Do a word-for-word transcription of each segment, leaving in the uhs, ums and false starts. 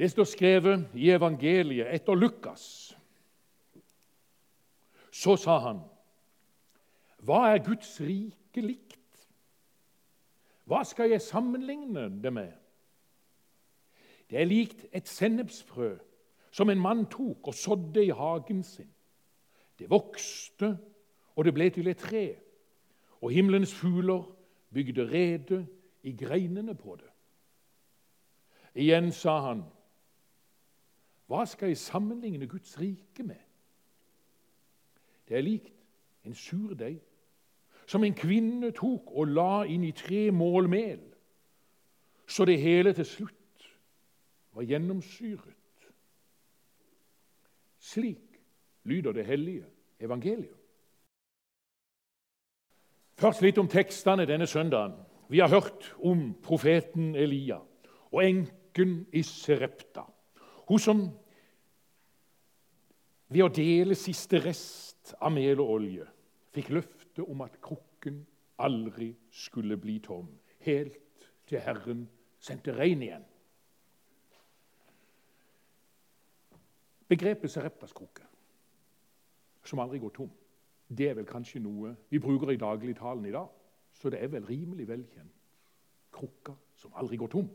Det står skrevet i evangeliet etter Lukas. Så sa han, hva er Guds rike likt? Hva skal jeg sammenligne det med? Det er likt et sennepsfrø som en mann tok og sådde i hagen sin. Det vokste, og det ble til et tre, og himmelens fugler bygde rede i greinene på det. Igjen sa han, hva skal jeg sammenligne Guds rike med? Det er likt en surdeig som en kvinne tok og la inn i tre mål mel, så det hele til slutt var gjennomsyret. Slik lyder det hellige evangeliet. Først litt om tekstene denne søndagen. Vi har hørt om profeten Elia og enken i Serepta. Hun som ved å dele siste rest av mel og olje fikk løfte om at krukken aldri skulle bli tom, helt til Herren sendte regn igjen. Begrepet Sereptas krukke, som aldri går tom, det er vel kanskje noe vi bruker i dagligtalen i dag, så det er vel rimelig velkjent. Krukka som aldri går tom.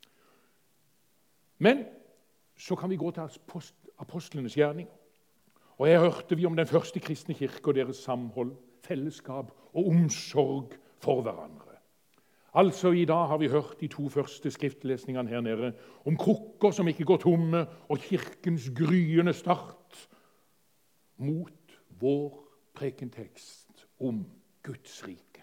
Men så kan vi gå til apostlenes gjerninger. Og her hørte vi om den første kristne kirke og deres samhold, fellesskap og omsorg for hverandre. Altså i dag har vi hørt de to første skriftlesningene her nede om krukker som ikke går tomme, og kirkens gryende start mot vår prekentekst om Guds rike.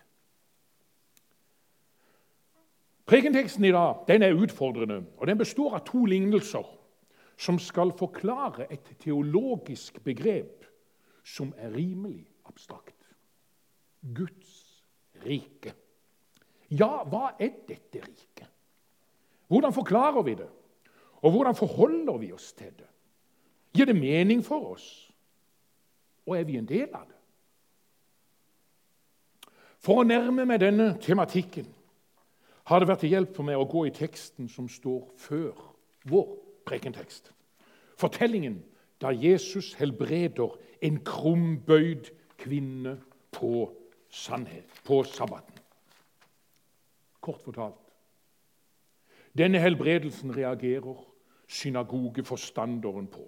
Prekenteksten i dag den er utfordrende, og den består av to lignelser som skal forklare et teologisk begrep som er rimelig abstrakt. Guds rike. Ja, hva er dette riket? Hvordan forklarer vi det? Og hvordan forholder vi oss til det? Gir det mening for oss? Og er vi en del av det? For å nærme meg denne tematikken har det vært til hjelp for meg å gå i teksten som står før vår prekentekst. Fortellingen da Jesus helbreder en krumbøyd kvinne på sannhet, på sabbaten. Kort fortalt. Denne helbredelsen reagerer synagogeforstanderen på.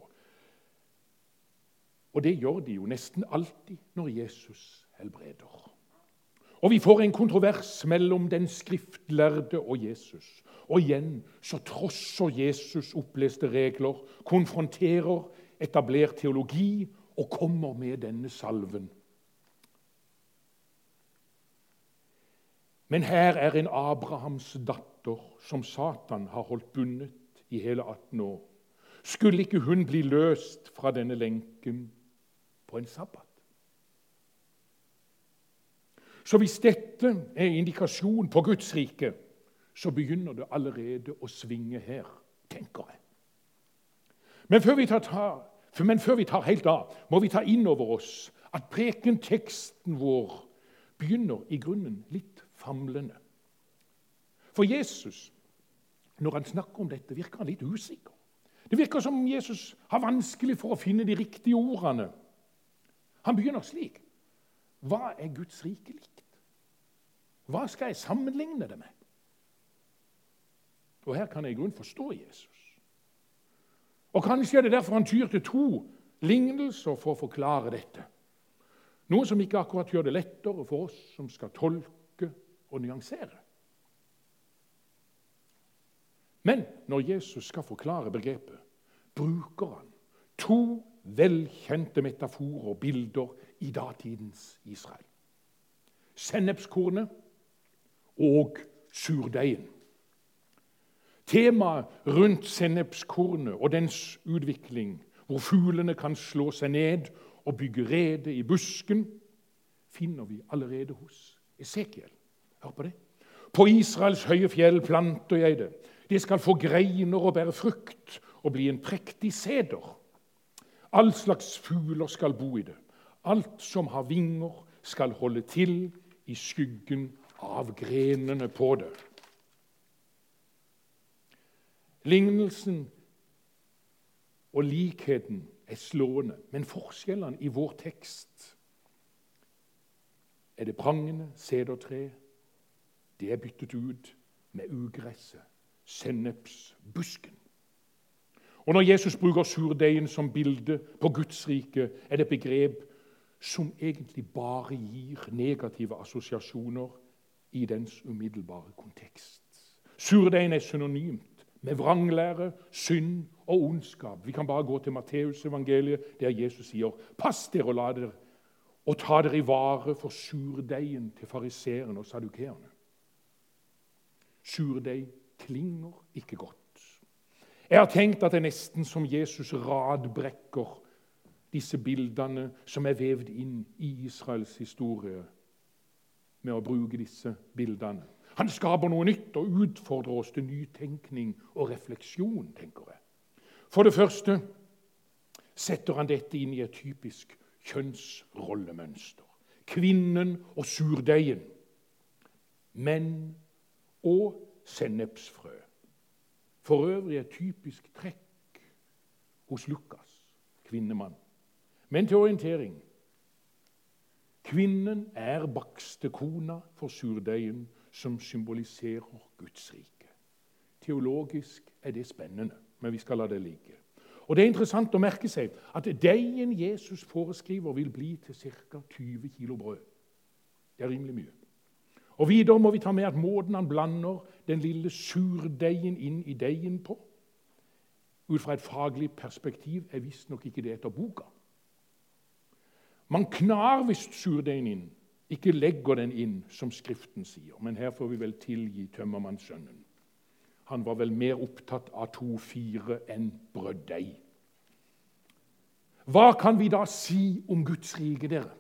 Og det gjør de jo nesten alltid når Jesus helbreder. Og vi får en kontrovers mellom den skriftlærde og Jesus. Og igjen så trosser Jesus oppleste regler, konfronterer etablert teologi og kommer med denne salven. Men her er en Abrahams datter som Satan har holdt bundet i hele atten år. Skulle ikke hun bli løst fra denne lenken på en sabbat? Så hvis dette er indikasjon på Guds rike, så begynner det allerede å svinge her, tenker jeg. Men før vi tar, men før vi tar helt av, må vi ta inn over oss at prekenteksten vår begynner i grunnen litt famlende. For Jesus, når han snakker om dette, virker han litt usikker. Det virker som om Jesus har vanskelig for å finne de riktige ordene. Han begynner slik. Hva er Guds rike likt? Hva skal jeg sammenligne det med? Og her kan jeg i grunnen forstå Jesus. Og kanskje er det derfor han tyr til to lignelser for å forklare dette. Noe som ikke akkurat gjør det lettere for oss som skal tolke og nyansere. Men når Jesus skal forklare begrepet, bruker han to velkjente metaforer og bilder i datidens Israel. Sennepskornet og surdeigen. Temaet rundt sennepskornet og dens utvikling, hvor fuglene kan slå seg ned og bygge rede i busken, finner vi allerede hos Esekiel. Hør på det. På Israels høye fjell planter jeg det. Det skal få greiner og bære frukt og bli en prektig seder. All slags fugler skal bo i det. Alt som har vinger skal holde til i skyggen av grenene på det. Lignelsen og likheten er slående. Men forskjellene i vår tekst er det prangende sedertre. Det er byttet ut med ugresset, sennepsbusken. Og når Jesus bruker surdeigen som bilde på Guds rike, er det et begrep som egentlig bare gir negative assosiasjoner i dens umiddelbare kontekst. Surdeigen er synonymt med vranglære, synd og ondskap. Vi kan bare gå til Matteus evangeliet, der Jesus sier, pass dere og la dere, og ta dere i vare for surdeigen til fariseerne og saddukeerne. Surdeig klinger ikke godt. Jeg har tenkt at det er nesten som Jesus radbrekker disse bildene som er vevd inn i Israels historie med å bruke disse bildene. Han skaper noe nytt og utfordrer oss til nytenkning og refleksjon, tenker jeg. For det første setter han dette inn i et typisk kjønnsrollemønster. Kvinnen og surdeigen, menn og sennepsfrø. For øvrig et typisk trekk hos Lukas, kvinnemann. Men til orientering. Kvinnen er bakstekona for surdeigen som symboliserer Guds rike. Teologisk er det spennende, men vi skal la det ligge. Og det er interessant å merke seg at deigen Jesus foreskriver vil bli til ca. tyve kilo brød. Det er rimelig mye. Og videre må vi ta med at måten han blander den lille surdeigen inn i deigen på, ut fra et faglig perspektiv, er visst nok ikke det etter boka. Man knar visst surdeigen inn, ikke legger den inn, som Skriften sier. Men her får vi vel tilgi tømmermannssønnen. Han var vel mer opptatt av to fire enn brøddeig. Hva kan vi da si om Guds rike, dere?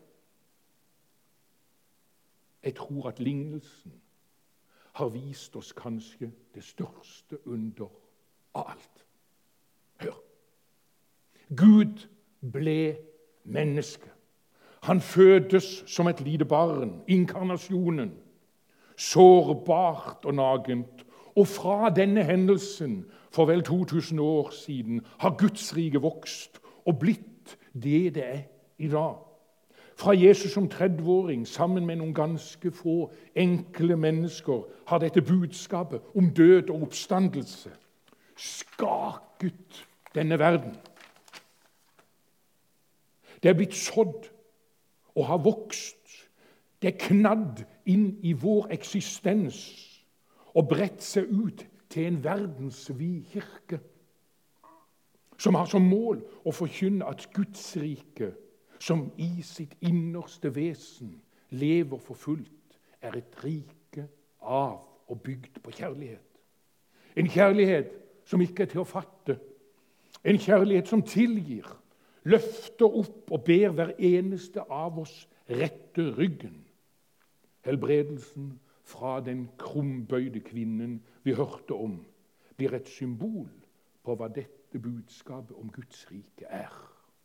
Jeg tror at lignelsen har vist oss kanskje det største under av alt. Hør! Gud ble menneske. Han fødes som et lite barn, inkarnasjonen, sårbart og nagent. Og fra denne hendelsen for vel to tusen år siden har Guds rike vokst og blitt det det er i dag. Fra Jesus som tredveåring, sammen med noen ganske få enkle mennesker, har dette budskapet om død og oppstandelse skaket denne verden. Det er blitt sådd og har vokst. Det er knadd inn i vår eksistens og bredt seg ut til en verdensvid kirke som har som mål å forkynne at Guds rike, som i sitt innerste vesen lever for fullt, er et rike av og bygd på kjærlighet. En kjærlighet som ikke er til å fatte. En kjærlighet som tilgir, løfter opp og ber hver eneste av oss rette ryggen. Helbredelsen fra den krumbøyde kvinnen vi hørte om, blir et symbol på hva dette budskapet om Guds rike er.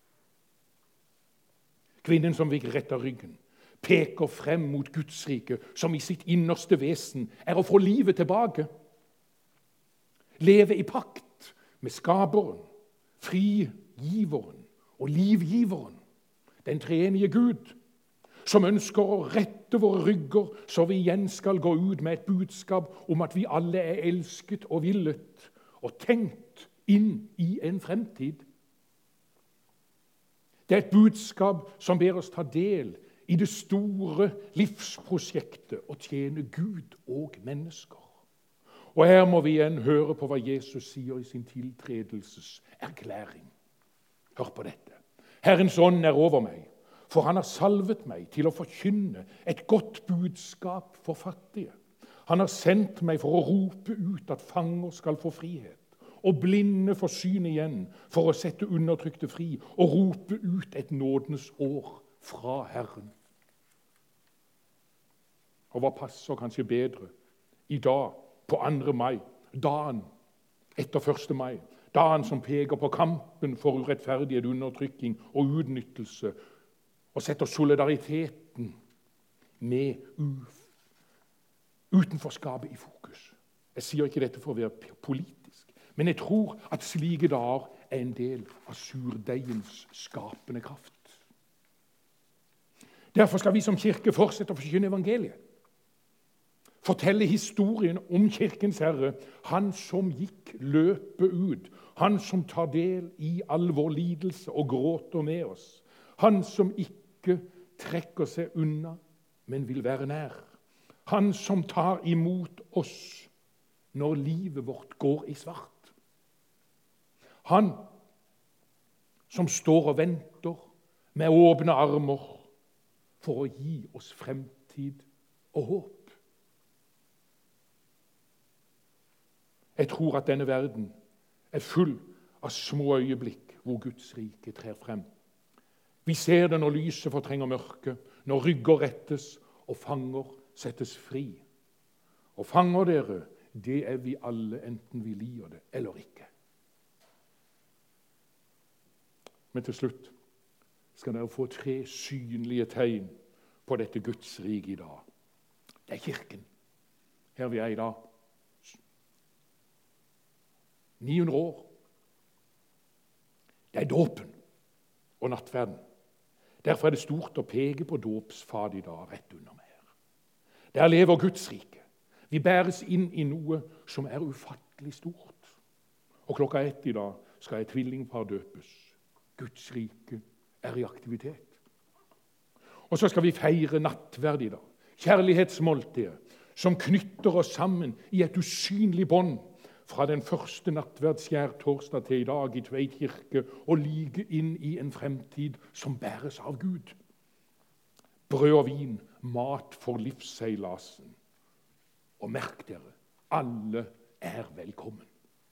Kvinnen som fikk retta ryggen, peker frem mot Guds rike, som i sitt innerste vesen er å få livet tilbake. Leve i pakt med skaperen, frigiveren og livgiveren, den treenige Gud, som ønsker å rette våre rygger, så vi igjen skal gå ut med et budskap om at vi alle er elsket og villet, og tenkt inn i en fremtid. Det er et budskap som ber oss ta del i det store livsprosjektet å tjene Gud og mennesker. Og her må vi igjen høre på hva Jesus sier i sin tiltredelseserklæring. Hør på dette. Herrens ånd er over meg, for han har salvet meg til å forkynne et godt budskap for fattige. Han har sendt meg for å rope ut at fanger skal få frihet, og blinde får syn igjen, for å sette undertrykte fri, og rope ut et nådens år fra Herren. Og hva passer kanskje bedre i dag, på andre mai, dagen etter første mai, dagen som peker på kampen for urettferdighet, undertrykking og utnyttelse, og setter solidariteten med utenforskapet i fokus. Jeg sier ikke dette for å være politisk, men jeg tror at slike dager er en del av surdeigens skapende kraft. Derfor skal vi som kirke fortsette å forkynne evangeliet. Fortelle historien om Kirkens Herre, han som gikk løpet ut, han som tar del i all vår lidelse og gråter med oss, han som ikke trekker seg unna, men vil være nær, han som tar imot oss når livet vårt går i svart, han som står og venter med åpne armer for å gi oss fremtid og håp. Jeg tror at denne verden er full av små øyeblikk hvor Guds rike trer frem. Vi ser det når lyset fortrenger mørket, når rygger rettes og fanger settes fri. Og fanger dere, det er vi alle, enten vi liker det eller ikke. Men til slutt skal dere få tre synlige tegn på dette Guds rike i dag. Det er kirken, her vi er i dag. ni hundre år. Det er dåpen og nattverden. Derfor er det stort å peke på dåpsfadet i dag, rett under meg her. Der lever Guds rike. Vi bæres inn i noe som er ufattelig stort. Og klokka ett i dag skal et tvillingpar døpes. Guds rike er i aktivitet. Og så skal vi feire nattverd i dag. Kjærlighetsmåltidet som knytter oss sammen i et usynlig bånd fra den første nattverdsskjærtorsdag til i dag i Tveit kirke og like inn i en fremtid som bæres av Gud. Brød og vin, mat for livsseilasen. Og merk dere, alle er velkommen.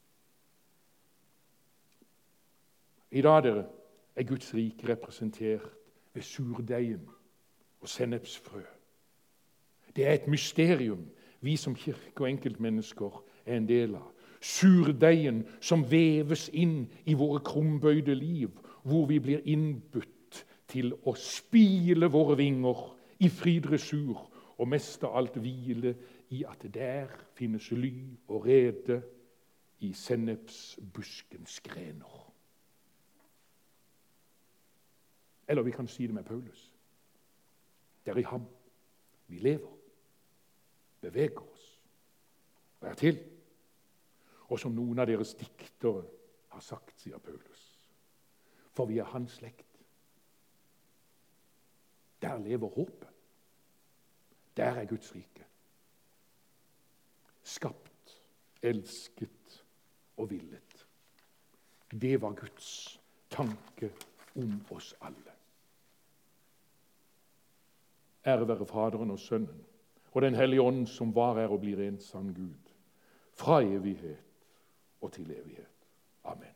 I dag, dere, er Guds rike representert ved surdeigen og sennepsfrø. Det er et mysterium vi som kirke og enkeltmennesker er en del av. Surdeigen som veves inn i våre krumbøyde liv, hvor vi blir innbudt til å spile våre vinger i fri dressur og mest av alt hvile i at der finnes ly og rede i sennepsbuskens grener. Eller vi kan si det med Paulus. Det er i ham vi lever, beveger oss og er til. Og som noen av deres diktere har sagt, sier Paulus, for vi er hans slekt. Der lever håpet. Der er Guds rike. Skapt, elsket og villet. Det var Guds tanke om oss alle. Ære være Faderen og Sønnen og den hellige ånd som var her og blir en sann Gud, fra evighet og til evighet. Amen.